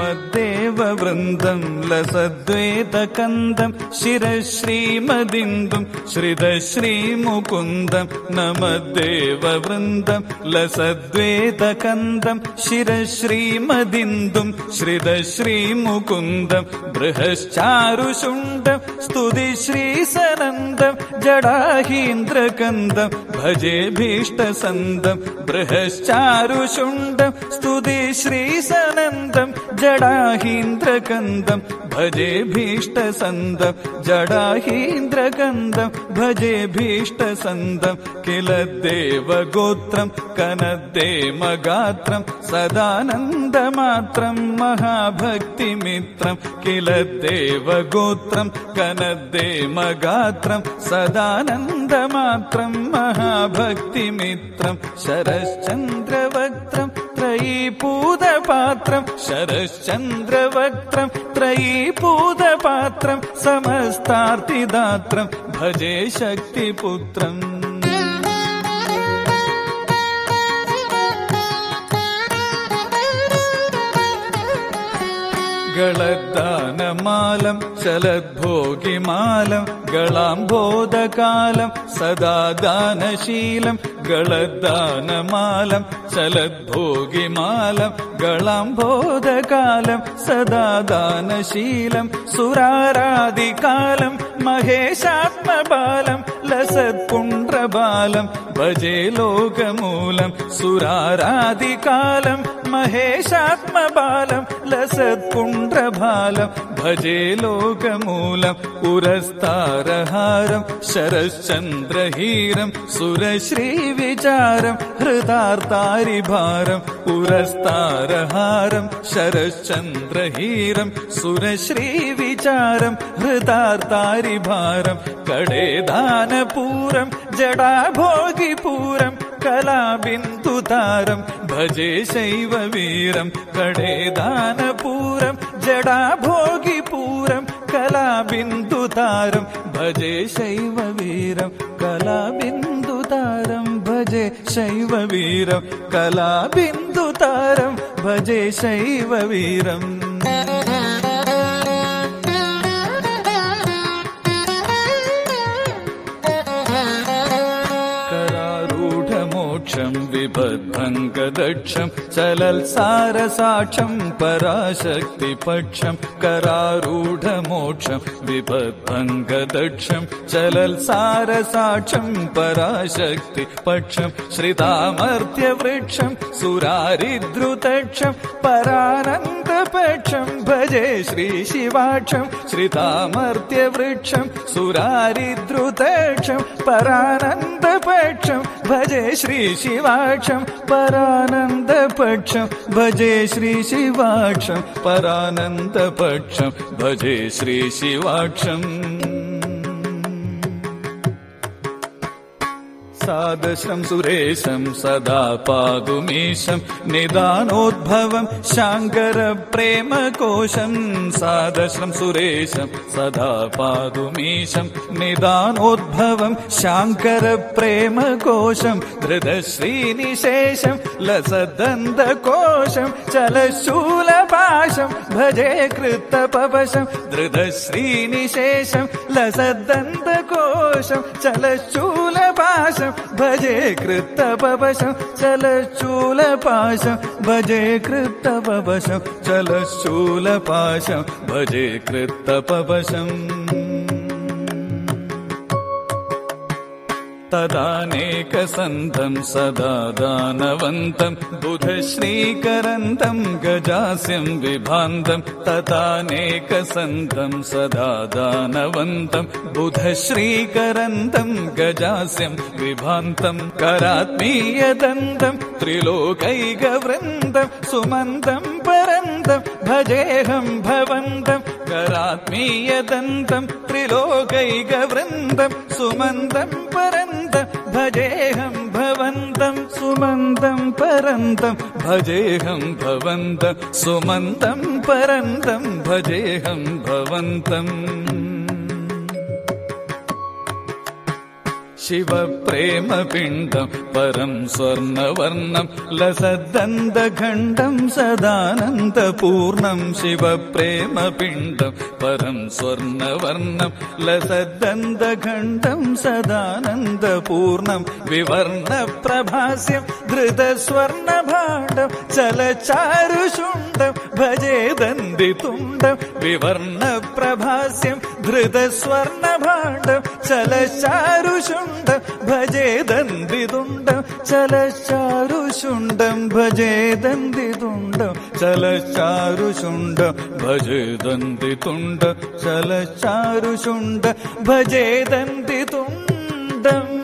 मद्देववृन्दं लसद्वेतकन्दं शिरश्रीमदिन्दुं श्रिदश्रीमुकुन्दं नमद्देववृन्दं लसद्वेतकन्दं शिरश्रीमदिन्दुं श्रिदश्रीमुकुन्दं बृहश्चारुशुण्डं स्तुतिश्रीसनन्दं जडाहीन्द्रकन्दं भजेभीष्टसन्दं बृहश्चारुशुण्डं स्तुतिश्रीसनन्दं जडाहीन्द्रकन्दं भजेभीष्टसन्दं जडाहीन्द्रकन्दं भजेभीष्टसन्दं किल देवगोत्रं कनद्देमगात्रं सदानन्दमात्रं महाभक्तिमित्रं किल देवगोत्रं कनद्देमगात्रं सदानन्दमात्रं महाभक्तिमित्रं शरश्चन्द्रवक्त्रं त्रयीपूतपात्रं शरश्चन्द्रवक्त्रं त्रयीपूतपात्रं समस्तार्तिदात्रं भजे शक्तिपुत्रम् गलद्दानमालं चलद्भोगिमालं गलाम्बोदकालं सदा दानशीलं गलद्दानमालं चलद्भोगिमालं गलाम्बोदकालं सदा दानशीलं सुरारादिकालं महेशात्मबालं लसत्पुण्ड्रबालं भजे लोकमूलं सुरारादिकालं महेशात्मबालं लसत्पुण्ड्रबालं भजे लोकमूलं पुरस्तारहारं शरश्चन्द्रहीरं सुरश्रीविचारं हृतार्तारिभारं पुरस्तारहारं शरश्चन्द्रहीरं सुरश्रीविचारं हृतार्तारिभारं कडेदानपूरं जडाभोगिपूरं कलाबिन्दुतारं भजे शैववीरं कडेदानपूरं जडाभोगिपूरं कलाबिन्दुतारं भजे शैववीरं कलाबिन्दुतारं भजे शैववीरं कलाबिन्दुतारं भजे शैववीरम् विभद्भङ्गदक्षं चलल्सारसाक्षं पराशक्तिपक्षं करारूढमोक्षं विभद्भङ्गदक्षं चलल्सारसाक्षं पराशक्तिपक्षं श्रितामर्त्यवृक्षं सुरारिद्रुतक्षं परानन्दपक्षं भजे श्रीशिवाक्षं श्रितामर्त्यवृक्षं सुरारिद्रुतक्षं परानन्दपक्षं भजे श्रीशिवाक्षं परानन्दपक्षं भजे श्रीशिवाक्षं परानन्दपक्षं भजे श्रीशिवाक्षम् सादशं सुरेशं सदा पादुमीशं निदानोद्भवं शाङ्करप्रेमकोशं सादशं सुरेशं सदा पादुमीशं निदानोद्भवं शाङ्करप्रेमकोशं धृतश्रीनिशेषं लसदन्तकोशं चलशूलपाशं भजे कृतपवशं धृतश्रीनिशेषं लसदन्तकोशं चलशूलपाशं भजे कृतपवशं चलशूलपाशं भजे कृतपवशं चलशूलपाशं भजे कृतपवशम् तदानेकसन्तं सदा दानवन्तं बुधश्रीकरन्तं गजास्यं विभान्तं तदानेकसन्तं सदा दानवन्तं बुधश्रीकरन्तं गजास्यं विभान्तं करात्मीयदन्तं त्रिलोकैकवृन्दं सुमन्तं परन्तं भजेऽहं भवन्तं करात्मीयदन्तं त्रिलोकैकवृन्दं सुमन्तं परन्तं भजेऽहं भवन्तं सुमन्तं परन्तं भजेऽहं भवन्तं सुमन्तं परन्तं भजेऽहं भवन्तम् ശിവപ്രേമപിണ്ഡം പരം സ്വർണവർണം ലസദന്തഖണ്ഡം സദാനന്ദപൂർണം ശിവപ്രേമപിണ്ഡം പരം സ്വർണവർണം ലസദന്തഖണ്ഡം സദാനന്ദപൂർണം വിവർണപ്രഭാസ്യം ധൃതസ്വർണഭാണ്ഡം ചലചാരുശുണ്ഡം ഭജേദന്തിതുണ്ഡം വിവർണപ്രഭാസ്യം ധൃതസ്വർണഭാണ്ഡം ചലചാരുശുണ്ഡം ഭജേദന്തിതുണ്ഡം ചലചാരുശുണ്ഡം ഭജേദന്തിതുണ്ഡം ചലചാരുശുണ്ഡം ഭജേദന്തിതുണ്ഡം ചലചാരുശുണ്ഡം ഭജേദന്തിതുണ്ഡം